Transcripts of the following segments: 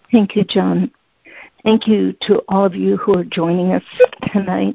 Thank you, John. Thank you to all of you who are joining us tonight.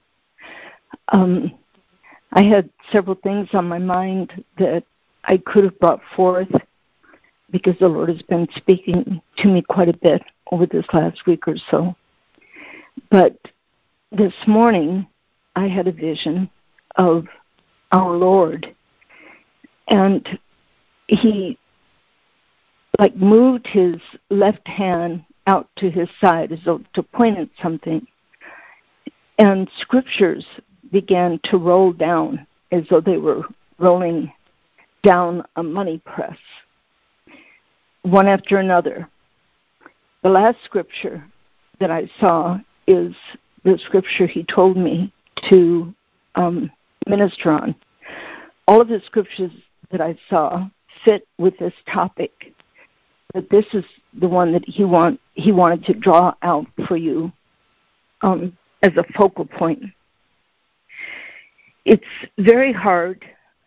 I had several things on my mind that I could have brought forth because the Lord has been speaking to me quite a bit over this last week or so. But this morning, I had a vision of our Lord, and he moved his left hand out to his side as though to point at something, and scriptures began to roll down as though they were rolling down a money press, one after another. The last scripture that I saw is the scripture he told me to minister on. All of the scriptures that I saw fit with this topic, but this is the one that he wanted to draw out for you as a focal point. It's very hard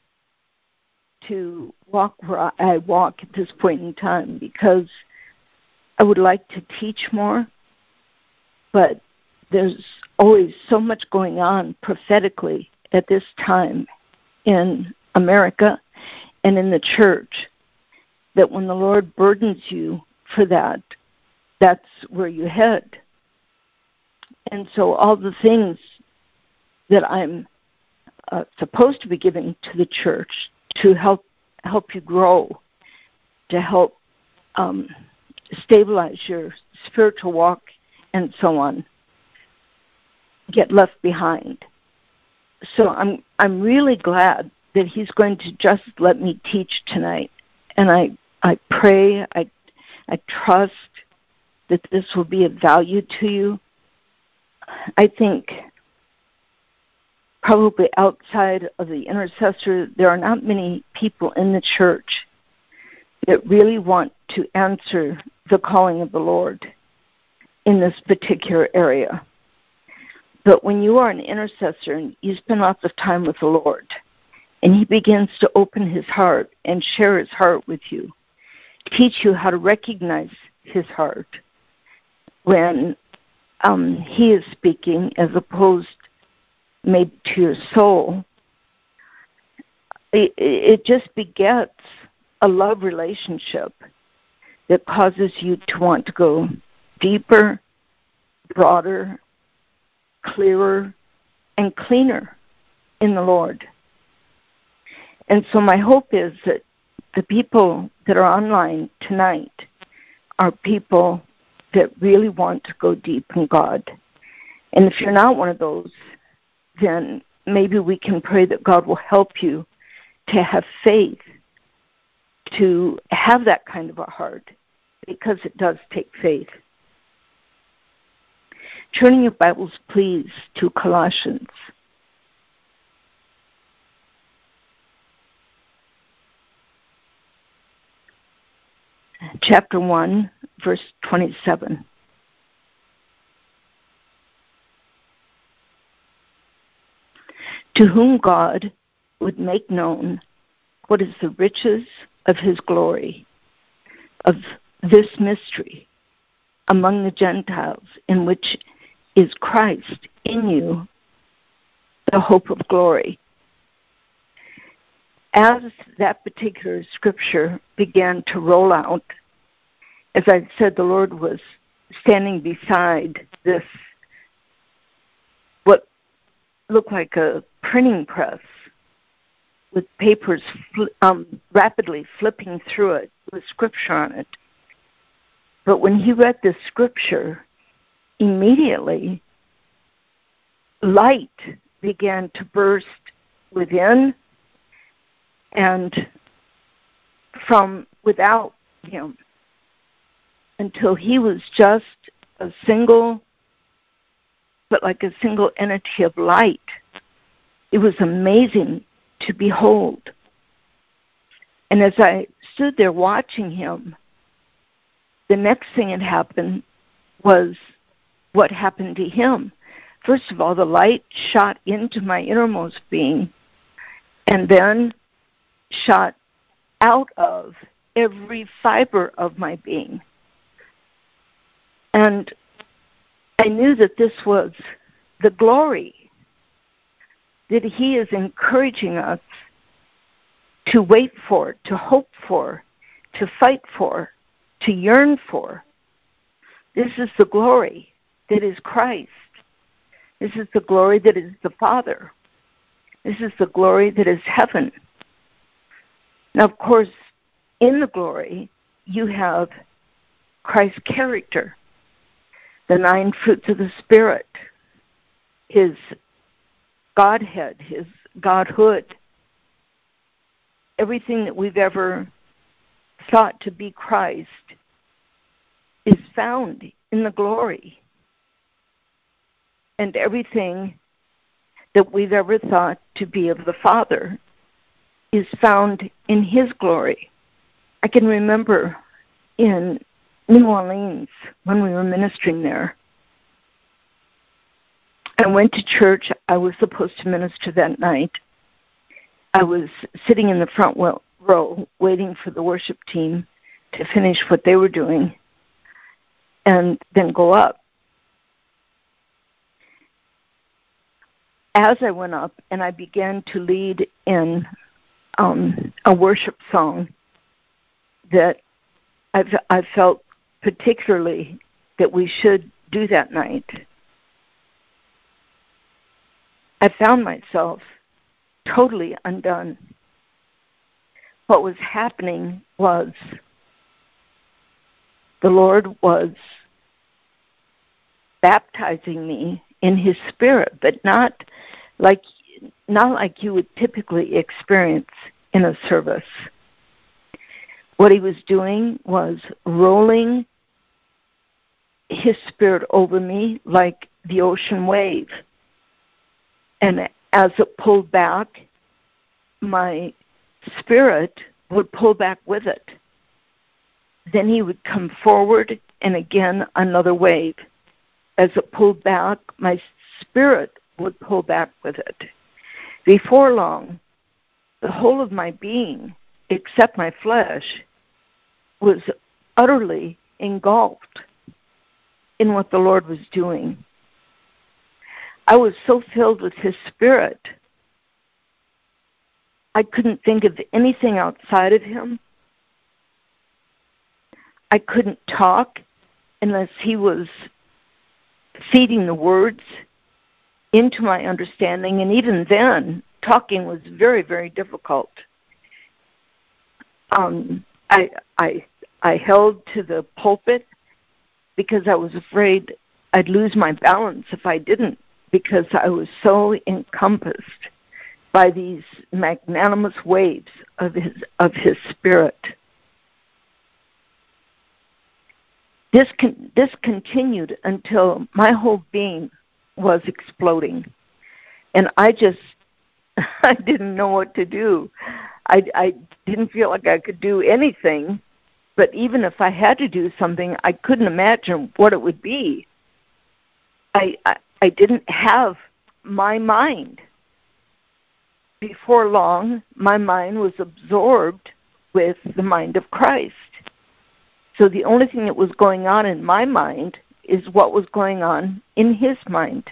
to walk where I walk at this point in time because I would like to teach more, but there's always so much going on prophetically at this time in America and in the church that when the Lord burdens you for that, that's where you head. And so all the things that I'm supposed to be giving to the church to help you grow, to help stabilize your spiritual walk and so on, get left behind. So I'm really glad that he's going to just let me teach tonight. And I pray, I trust that this will be of value to you. I think probably outside of the intercessor, there are not many people in the church that really want to answer the calling of the Lord in this particular area. But when you are an intercessor and you spend lots of time with the Lord, and he begins to open his heart and share his heart with you, teach you how to recognize his heart when he is speaking as opposed maybe to your soul, it just begets a love relationship that causes you to want to go deeper, broader, clearer, and cleaner in the Lord. And so my hope is that the people that are online tonight are people that really want to go deep in God. And if you're not one of those, then maybe we can pray that God will help you to have faith, to have that kind of a heart, because it does take faith. Turning your Bibles, please, to Colossians. Chapter 1, verse 27. To whom God would make known what is the riches of his glory, of this mystery among the Gentiles, in which is Christ in you, the hope of glory. As that particular scripture began to roll out, as I said, the Lord was standing beside this, what looked like a printing press with papers rapidly flipping through it with scripture on it. But when he read this scripture, immediately light began to burst within and from without him until he was just a single entity of light. It was amazing to behold. And as I stood there watching him, the next thing that happened was what happened to him. First of all, the light shot into my innermost being and then shot out of every fiber of my being. And I knew that this was the glory that he is encouraging us to wait for, to hope for, to fight for, to yearn for. This is the glory that is Christ. This is the glory that is the Father. This is the glory that is heaven. Now, of course, in the glory, you have Christ's character, the 9 fruits of the Spirit, his Godhead, his Godhood. Everything that we've ever thought to be Christ is found in the glory. And everything that we've ever thought to be of the Father is found in his glory. I can remember in New Orleans when we were ministering there, I went to church. I was supposed to minister that night. I was sitting in the front row waiting for the worship team to finish what they were doing and then go up. As I went up and I began to lead in a worship song that I felt particularly that we should do that night, I found myself totally undone. What was happening was the Lord was baptizing me in his Spirit, but not like you would typically experience in a service. What he was doing was rolling his Spirit over me like the ocean wave. And as it pulled back, my spirit would pull back with it. Then he would come forward, and again another wave. As it pulled back, my spirit would pull back with it. Before long, the whole of my being, except my flesh, was utterly engulfed in what the Lord was doing. I was so filled with his Spirit, I couldn't think of anything outside of him. I couldn't talk unless he was feeding the words into my understanding, and even then, talking was very, very difficult. I held to the pulpit because I was afraid I'd lose my balance if I didn't, because I was so encompassed by these magnanimous waves of his Spirit. This continued until my whole being was exploding, and I didn't know what to do. I didn't feel like I could do anything, but even if I had to do something, I couldn't imagine what it would be. I didn't have my mind. Before long, my mind was absorbed with the mind of Christ. So the only thing that was going on in my mind is what was going on in his mind.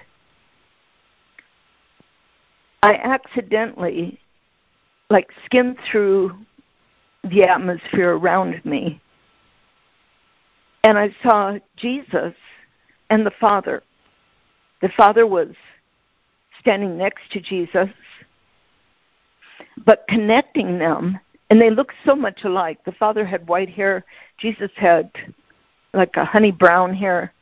I accidentally, skimmed through the atmosphere around me, and I saw Jesus and the Father. The Father was standing next to Jesus, but connecting them, and they looked so much alike. The Father had white hair. Jesus had like a honey brown hair.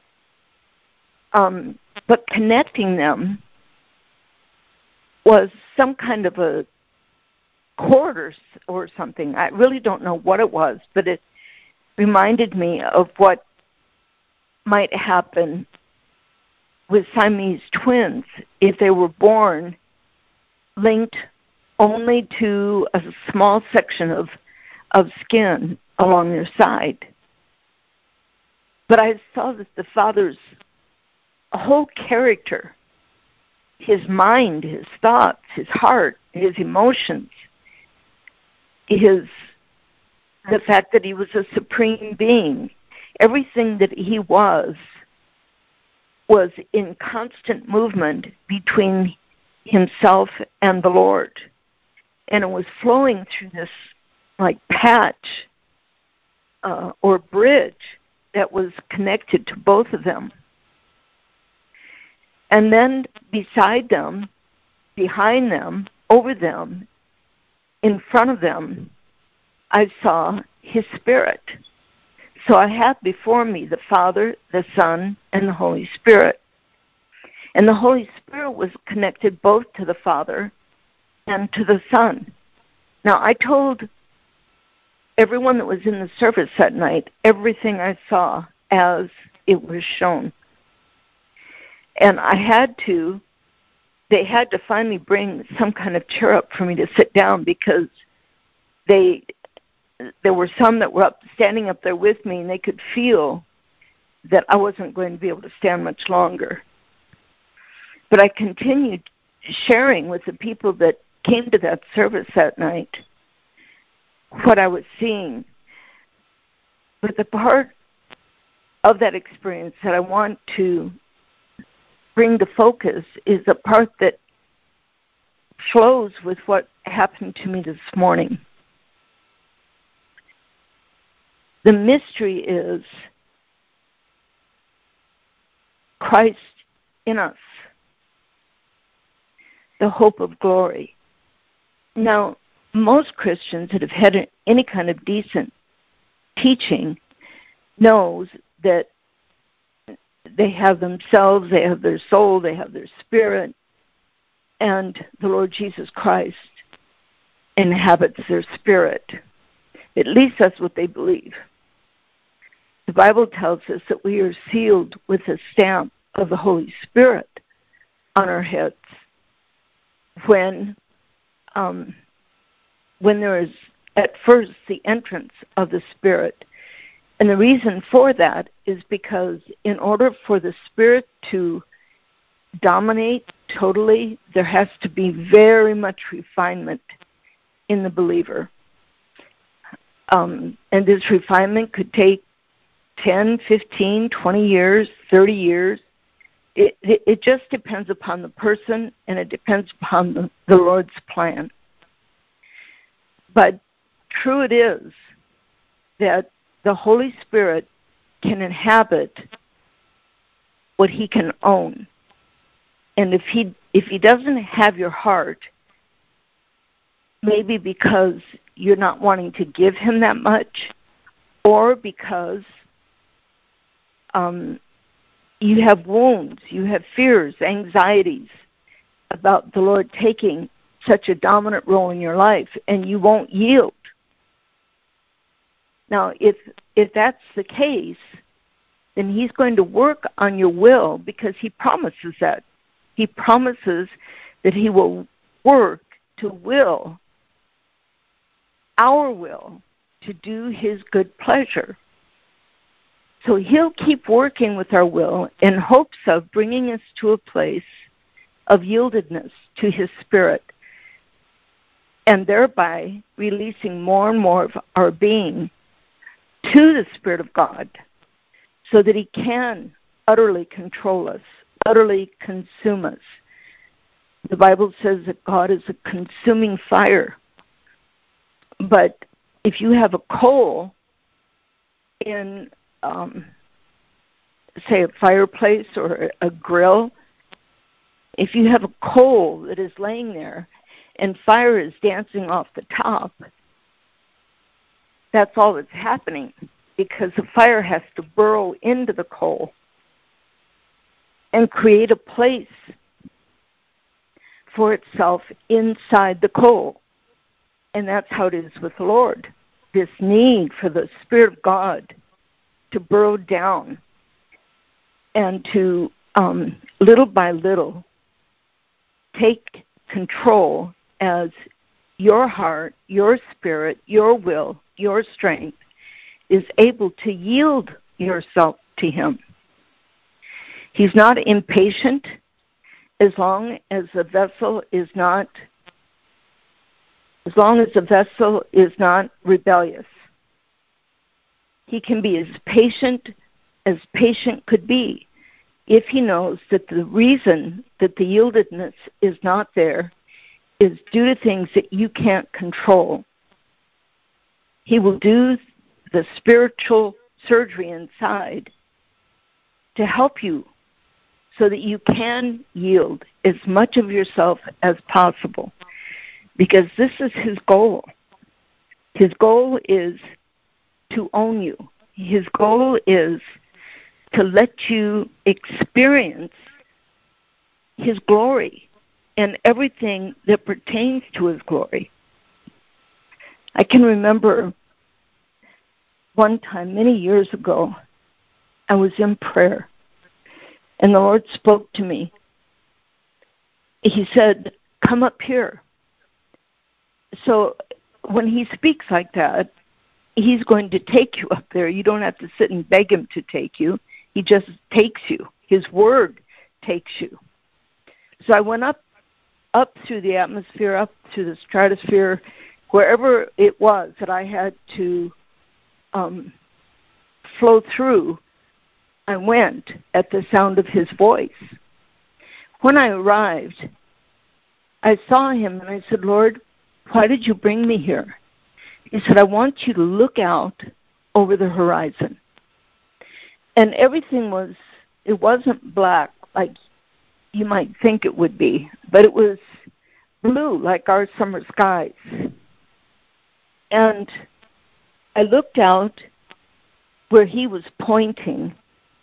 But connecting them was some kind of a cord or something. I really don't know what it was, but it reminded me of what might happen with Siamese twins if they were born linked only to a small section of skin along their side. But I saw that the Father's whole character, his mind, his thoughts, his heart, his emotions, the fact that he was a supreme being, everything that he was in constant movement between himself and the Lord. And it was flowing through this like patch or bridge that was connected to both of them. And then beside them, behind them, over them, in front of them, I saw his Spirit. So I had before me the Father, the Son, and the Holy Spirit. And the Holy Spirit was connected both to the Father and to the Son. Now, I told everyone that was in the service that night everything I saw as it was shown. And they had to finally bring some kind of chair up for me to sit down, because there were some that were standing up there with me, and they could feel that I wasn't going to be able to stand much longer. But I continued sharing with the people that came to that service that night what I was seeing. But the part of that experience that I want to bring to focus is the part that flows with what happened to me this morning. The mystery is Christ in us, the hope of glory. Now, most Christians that have had any kind of decent teaching knows that they have themselves, they have their soul, they have their spirit, and the Lord Jesus Christ inhabits their spirit. At least that's what they believe. The Bible tells us that we are sealed with a stamp of the Holy Spirit on our heads when there is at first the entrance of the Spirit. And the reason for that is because in order for the Spirit to dominate totally, there has to be very much refinement in the believer. And this refinement could take 10, 15, 20 years, 30 years. It just depends upon the person, and it depends upon the Lord's plan. But true it is that the Holy Spirit can inhabit what he can own. And if he doesn't have your heart, maybe because you're not wanting to give him that much, or because you have wounds, you have fears, anxieties about the Lord taking such a dominant role in your life, and you won't yield. Now, if that's the case, then he's going to work on your will, because he promises that. He promises that he will work to will, our will, to do his good pleasure. So he'll keep working with our will in hopes of bringing us to a place of yieldedness to his Spirit, and thereby releasing more and more of our being to the Spirit of God, so that he can utterly control us, utterly consume us. The Bible says that God is a consuming fire. But if you have a coal in, say, a fireplace or a grill, if you have a coal that is laying there and fire is dancing off the top, that's all that's happening, because the fire has to burrow into the coal and create a place for itself inside the coal. And that's how it is with the Lord, this need for the Spirit of God to burrow down and to, little by little, take control as your heart, your spirit, your will, your strength is able to yield yourself to him. He's not impatient as long as the vessel is not rebellious. He can be as patient could be, if he knows that the reason that the yieldedness is not there is due to things that you can't control. He will do the spiritual surgery inside to help you so that you can yield as much of yourself as possible, because this is his goal. His goal is to own you. His goal is to let you experience his glory and everything that pertains to his glory. I can remember one time, many years ago, I was in prayer, and the Lord spoke to me. He said, "Come up here." So when he speaks like that, he's going to take you up there. You don't have to sit and beg him to take you. He just takes you. His word takes you. So I went up through the atmosphere, up through the stratosphere, wherever it was that I had to flow through. I went at the sound of his voice. When I arrived, I saw him and I said, "Lord, why did you bring me here?" He said, "I want you to look out over the horizon." And everything it wasn't black like you might think it would be, but it was blue like our summer skies. And I looked out where he was pointing.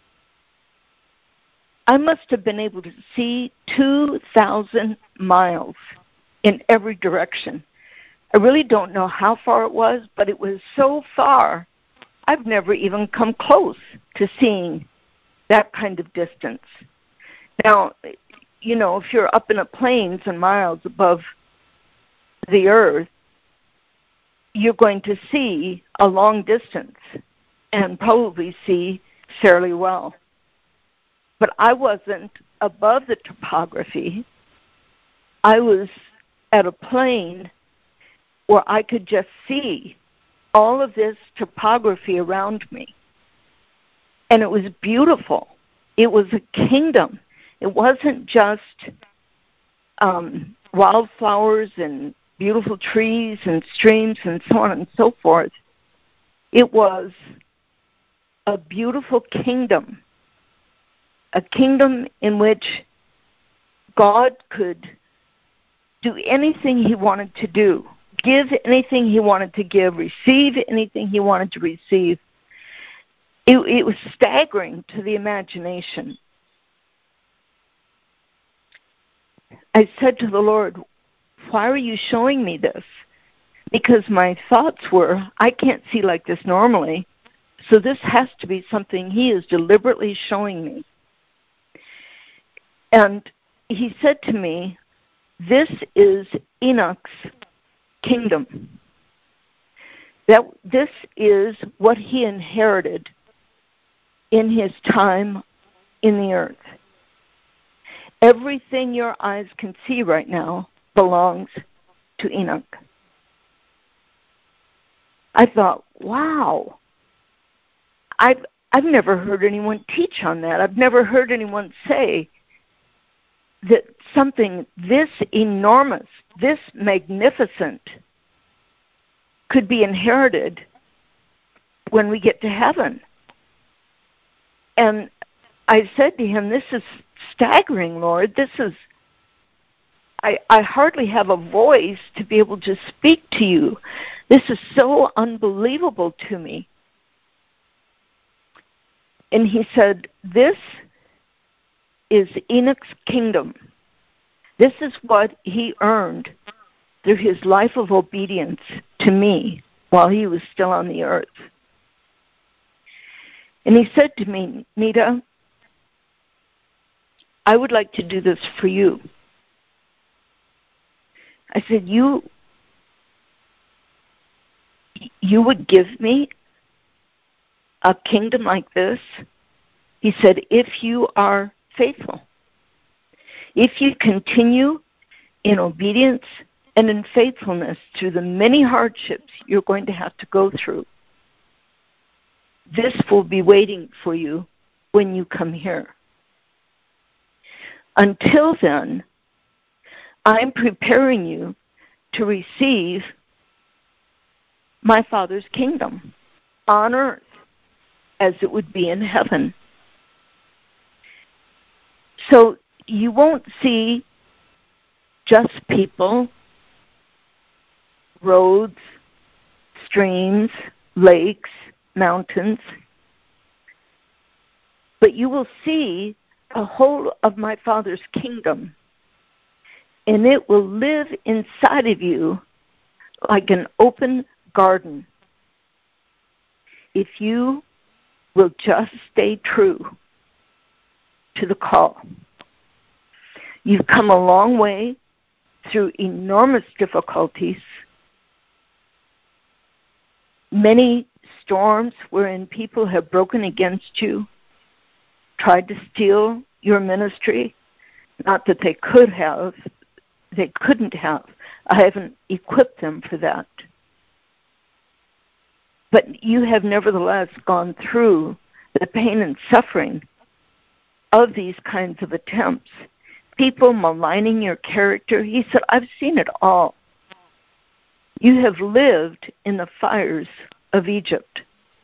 I must have been able to see 2,000 miles in every direction. I really don't know how far it was, but it was so far, I've never even come close to seeing that kind of distance. Now, if you're up in the plains and miles above the earth, you're going to see a long distance and probably see fairly well. But I wasn't above the topography. I was at a plane where I could just see all of this topography around me. And it was beautiful. It was a kingdom. It wasn't just wildflowers and beautiful trees and streams and so on and so forth. It was a beautiful kingdom. A kingdom in which God could do anything he wanted to do, give anything he wanted to give, receive anything he wanted to receive. It was staggering to the imagination. I said to the Lord, "Why are you showing me this?" Because my thoughts were, I can't see like this normally, so this has to be something he is deliberately showing me. And he said to me, "This is Enoch's kingdom. This is what he inherited in his time in the earth. Everything your eyes can see right now belongs to Enoch." I thought, wow, I've never heard anyone teach on that. I've never heard anyone say that something this enormous, this magnificent could be inherited when we get to heaven. And I said to him, "This is staggering, Lord. This is, I hardly have a voice to be able to speak to you. This is so unbelievable to me." And he said, "This is Enoch's kingdom. This is what he earned through his life of obedience to me while he was still on the earth." And he said to me, "Nita, I would like to do this for you." I said, you would give me a kingdom like this?" He said, "If you are faithful. If you continue in obedience and in faithfulness through the many hardships you're going to have to go through." this will be waiting for you when you come here. Until then, I'm preparing you to receive my Father's kingdom on earth as it would be in heaven. So you won't see just people, roads, streams, lakes, mountains, but you will see the whole of my Father's kingdom, and it will live inside of you like an open garden if you will just stay true to the call. You've come a long way through enormous difficulties, many storms wherein people have broken against you, tried to steal your ministry. Not that they couldn't have. I haven't equipped them for that. But you have nevertheless gone through the pain and suffering of these kinds of attempts. People maligning your character. He said, I've seen it all. You have lived in the fires of Egypt.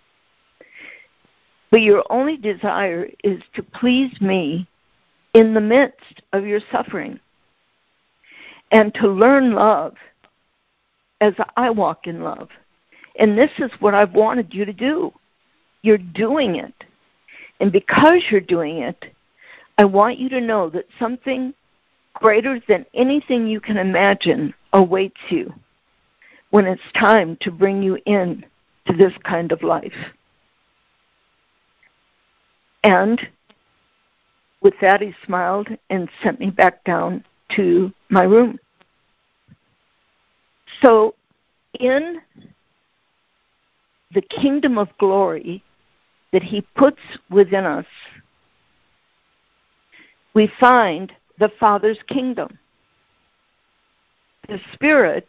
But your only desire is to please me in the midst of your suffering and to learn love as I walk in love. And this is what I've wanted you to do. You're doing it. And because you're doing it, I want you to know that something greater than anything you can imagine awaits you when it's time to bring you in to this kind of life. And with that, he smiled and sent me back down to my room. So in the kingdom of glory that he puts within us, we find the Father's kingdom. The Spirit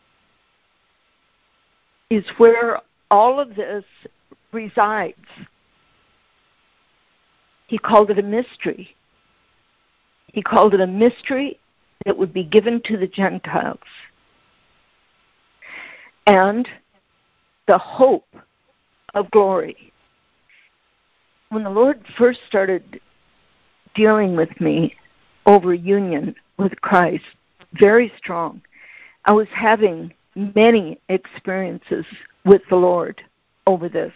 is where all of this resides. He called it a mystery. He called it a mystery that would be given to the Gentiles. And the hope of glory. When the Lord first started dealing with me over union with Christ, very strong, I was having many experiences with the Lord over this.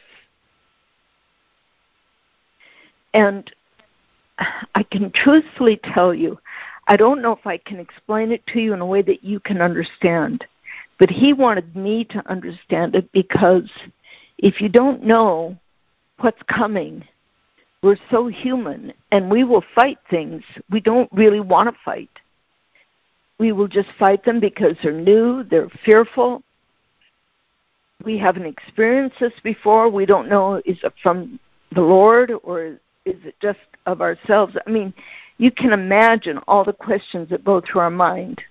And I can truthfully tell you, I don't know if I can explain it to you in a way that you can understand, but he wanted me to understand it, because if you don't know what's coming, we're so human, and we will fight things we don't really want to fight. We will just fight them because they're new, they're fearful. We haven't experienced this before. We don't know, is it from the Lord or is it just of ourselves? I mean, you can imagine all the questions that go through our mind.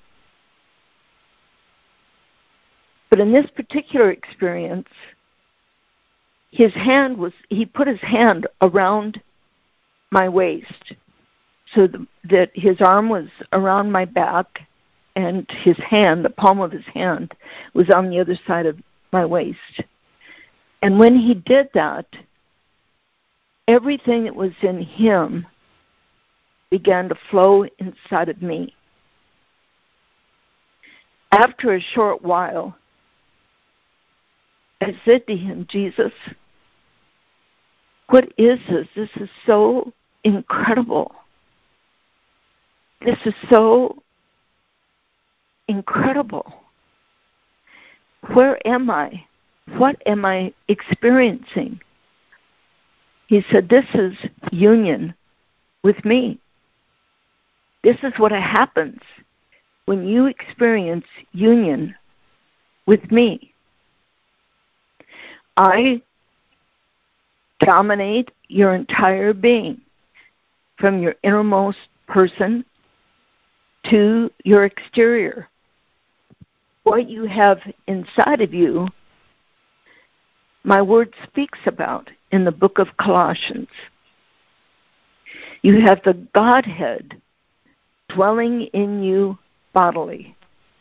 But in this particular experience, he put his hand around my waist so that his arm was around my back and his hand, the palm of his hand, was on the other side of my waist. And when he did that, everything that was in him began to flow inside of me. After a short while, I said to him, Jesus, what is this? This is so incredible. This is so incredible. Where am I? What am I experiencing? He said, this is union with me. This is what happens when you experience union with me. I dominate your entire being, from your innermost person to your exterior. What you have inside of you my word speaks about in the book of Colossians. You have the Godhead dwelling in you bodily.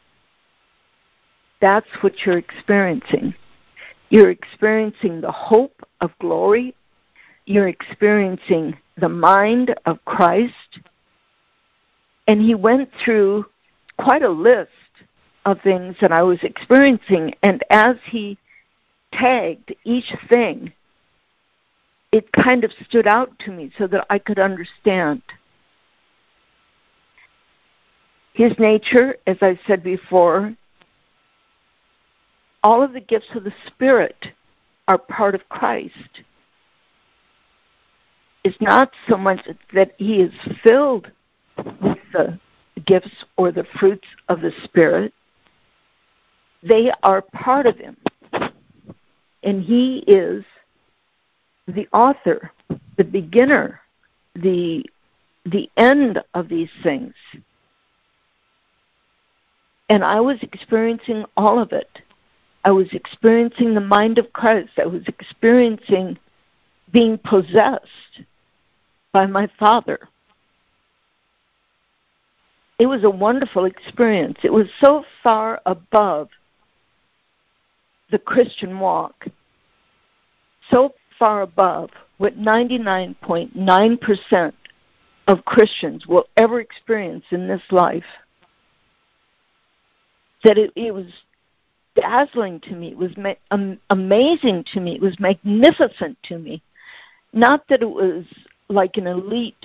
That's what you're experiencing. You're experiencing the hope of glory. You're experiencing the mind of Christ. And he went through quite a list of things that I was experiencing. And as he tagged each thing, it kind of stood out to me so that I could understand. His nature, as I said before, all of the gifts of the Spirit are part of Christ. It's not so much that he is filled with the gifts or the fruits of the Spirit. They are part of him. And he is the author, the beginner, the end of these things. And I was experiencing all of it. I was experiencing the mind of Christ. I was experiencing being possessed by my Father. It was a wonderful experience. It was so far above the Christian walk, so far above what 99.9% of Christians will ever experience in this life, that it was dazzling to me. It was amazing to me. It was magnificent to me. Not that it was like an elite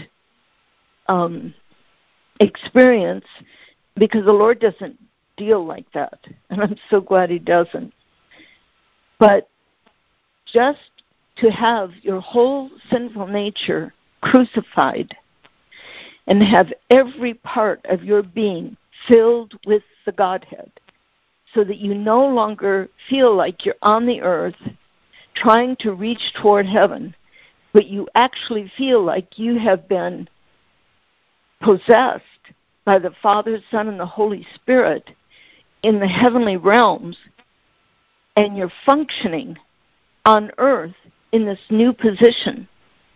experience, because the Lord doesn't deal like that, and I'm so glad he doesn't. But just to have your whole sinful nature crucified and have every part of your being filled with the Godhead, so that you no longer feel like you're on the earth trying to reach toward heaven, but you actually feel like you have been possessed by the Father, Son, and the Holy Spirit in the heavenly realms, and you're functioning on earth in this new position.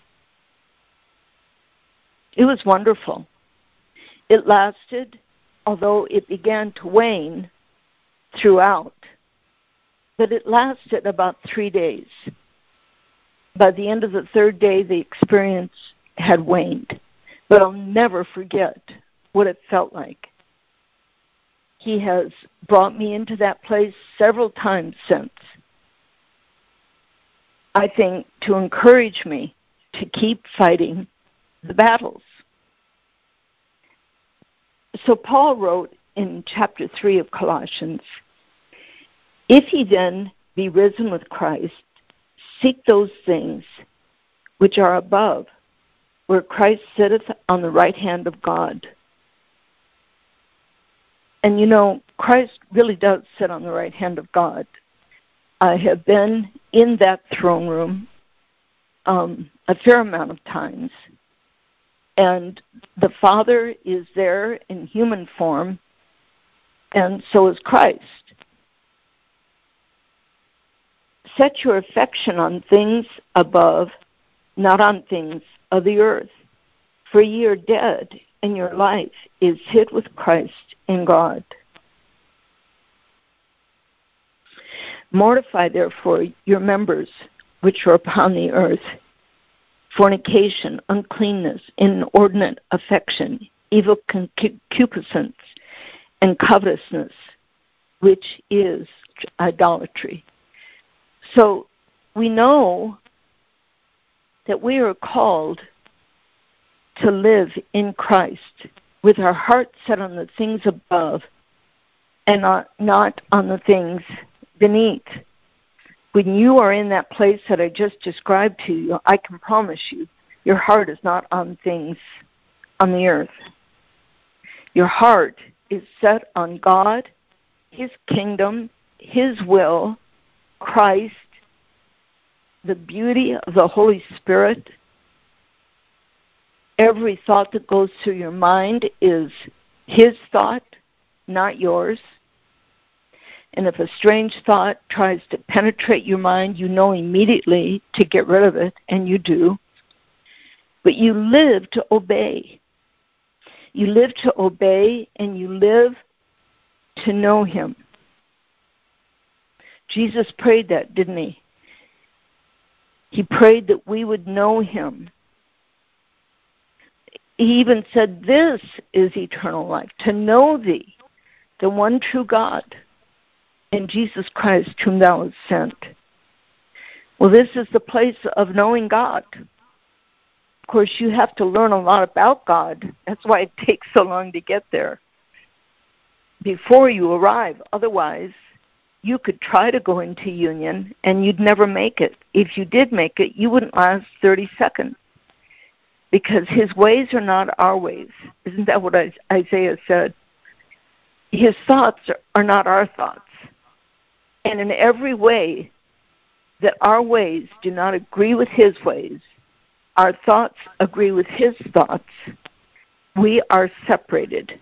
It was wonderful. It lasted, although it began to wane throughout, but it lasted about 3 days. By the end of the third day, the experience had waned, but I'll never forget what it felt like. He has brought me into that place several times since, I think, to encourage me to keep fighting the battles. So Paul wrote in chapter 3 of Colossians, "If ye then be risen with Christ, seek those things which are above, where Christ sitteth on the right hand of God." And you know, Christ really does sit on the right hand of God. I have been in that throne room a fair amount of times, and the Father is there in human form, and so is Christ. Set your affection on things above, not on things of the earth. For ye are dead, and your life is hid with Christ in God. Mortify, therefore, your members which are upon the earth: fornication, uncleanness, inordinate affection, evil concupiscence, and covetousness, which is idolatry. So we know that we are called to live in Christ with our heart set on the things above and not on the things beneath. When you are in that place that I just described to you, I can promise you, your heart is not on things on the earth. Your heart is set on God, his kingdom, his will, Christ, the beauty of the Holy Spirit. Every thought that goes through your mind is his thought, not yours. And if a strange thought tries to penetrate your mind, you know immediately to get rid of it, and you do. But you live to obey. You live to obey, and you live to know him. Jesus prayed that, didn't he? He prayed that we would know him. He even said, this is eternal life, to know thee, the one true God, and Jesus Christ whom thou hast sent. Well, this is the place of knowing God. Of course, you have to learn a lot about God. That's why it takes so long to get there before you arrive. Otherwise, you could try to go into union, and you'd never make it. If you did make it, you wouldn't last 30 seconds, because his ways are not our ways. Isn't that what Isaiah said? His thoughts are not our thoughts. And in every way that our ways do not agree with his ways, our thoughts agree with his thoughts, we are separated.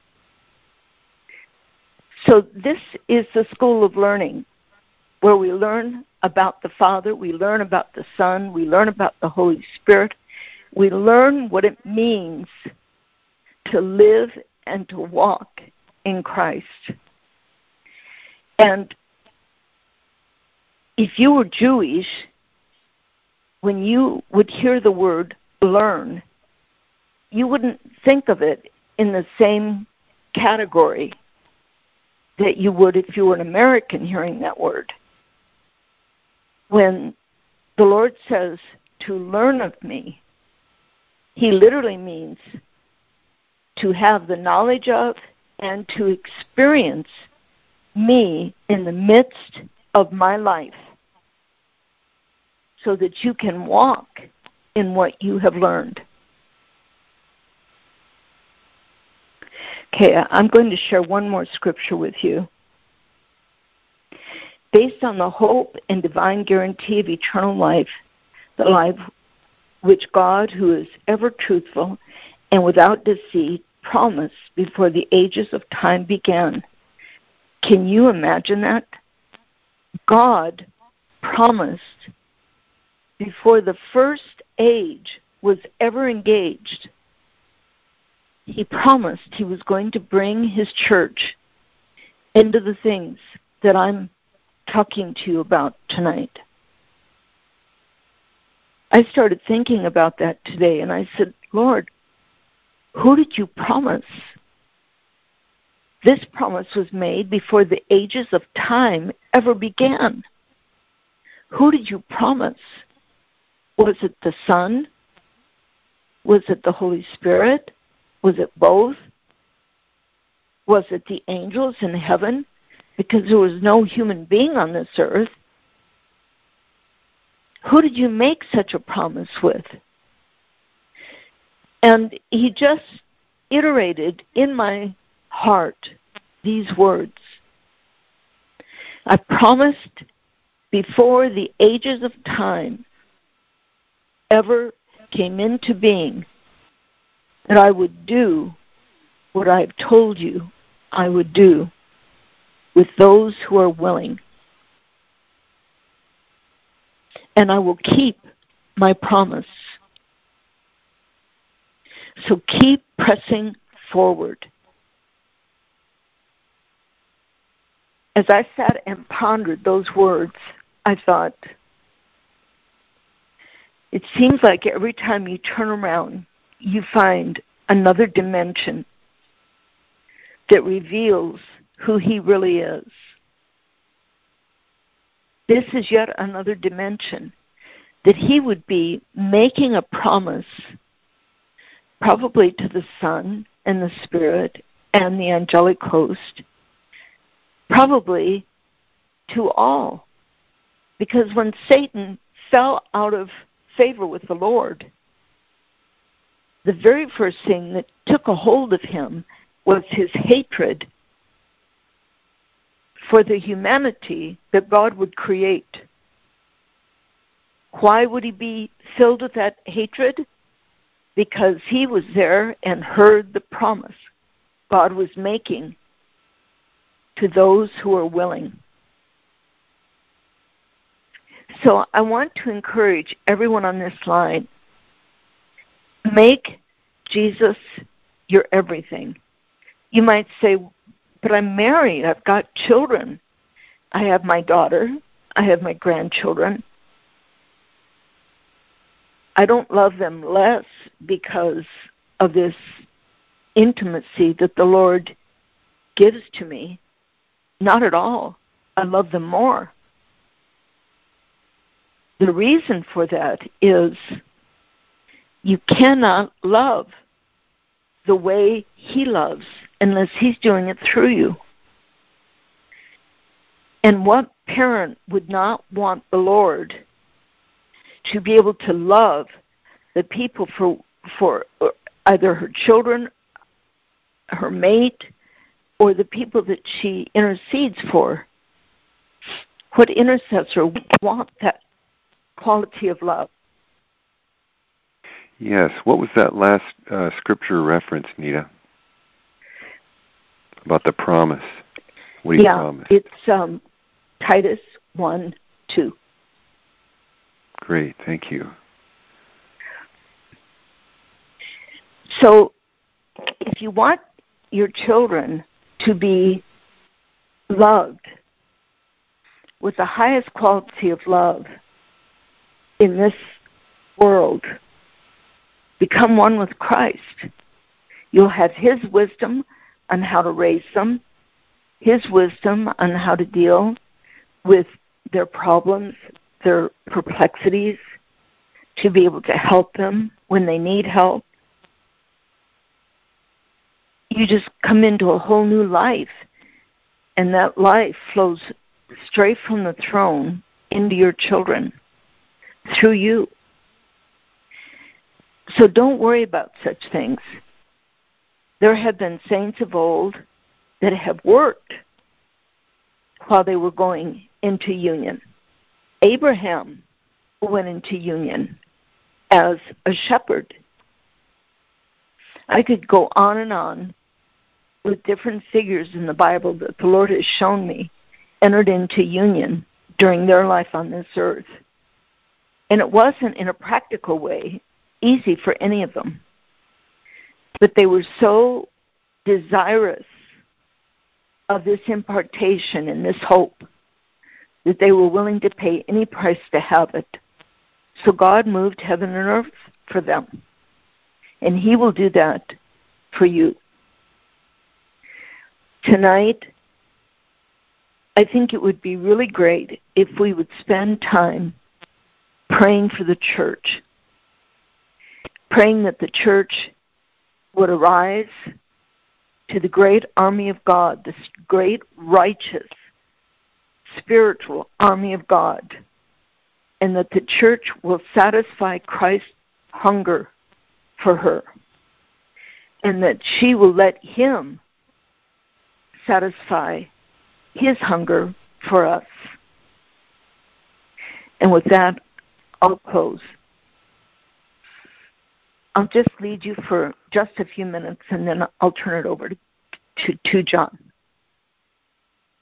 So this is the school of learning, where we learn about the Father, we learn about the Son, we learn about the Holy Spirit. We learn what it means to live and to walk in Christ. And if you were Jewish, when you would hear the word learn, you wouldn't think of it in the same category that you would if you were an American hearing that word. When the Lord says to learn of me, he literally means to have the knowledge of and to experience me in the midst of my life, so that you can walk in what you have learned. Okay, I'm going to share one more scripture with you. Based on the hope and divine guarantee of eternal life, the life which God, who is ever truthful and without deceit, promised before the ages of time began. Can you imagine that? God promised before the first age was ever engaged. He promised he was going to bring his church into the things that I'm talking to you about tonight. I started thinking about that today, and I said, Lord, who did you promise? This promise was made before the ages of time ever began. Who did you promise? Was it the Son? Was it the Holy Spirit? Was it both? Was it the angels in heaven? Because there was no human being on this earth. Who did you make such a promise with? And he just iterated in my heart these words. I promised before the ages of time ever came into being that I would do what I've told you I would do with those who are willing. And I will keep my promise. So keep pressing forward. As I sat and pondered those words, I thought, it seems like every time you turn around, you find another dimension that reveals who he really is. This is yet another dimension that he would be making a promise, probably to the Son and the Spirit and the angelic host, probably to all. Because when Satan fell out of favor with the Lord, the very first thing that took a hold of him was his hatred for the humanity that God would create. Why would he be filled with that hatred? Because he was there and heard the promise God was making to those who are willing. So I want to encourage everyone on this line, make Jesus your everything. You might say, but I'm married, I've got children. I have my daughter, I have my grandchildren. I don't love them less because of this intimacy that the Lord gives to me. Not at all. I love them more. The reason for that is you cannot love the way He loves unless He's doing it through you. And what parent would not want the Lord to be able to love the people for either her children, her mate, or the people that she intercedes for? What intercessor would want that quality of love? Yes. What was that last scripture reference, Nita? About the promise. What do you promise? It's Titus 1:2. Great, thank you. So if you want your children to be loved with the highest quality of love in this world, become one with Christ. You'll have His wisdom on how to raise them, His wisdom on how to deal with their problems, their perplexities, to be able to help them when they need help. You just come into a whole new life, and that life flows straight from the throne into your children through you. So don't worry about such things. There have been saints of old that have worked while they were going into union. Abraham went into union as a shepherd. I could go on and on with different figures in the Bible that the Lord has shown me entered into union during their life on this earth. And it wasn't in a practical way easy for any of them. But they were so desirous of this impartation and this hope that they were willing to pay any price to have it. So God moved heaven and earth for them. And He will do that for you. Tonight, I think it would be really great if we would spend time praying for the church, praying that the church would arise to the great army of God, this great righteous, spiritual army of God, and that the church will satisfy Christ's hunger for her, and that she will let Him satisfy His hunger for us. And with that, I'll close. I'll just lead you for just a few minutes, and then I'll turn it over to John.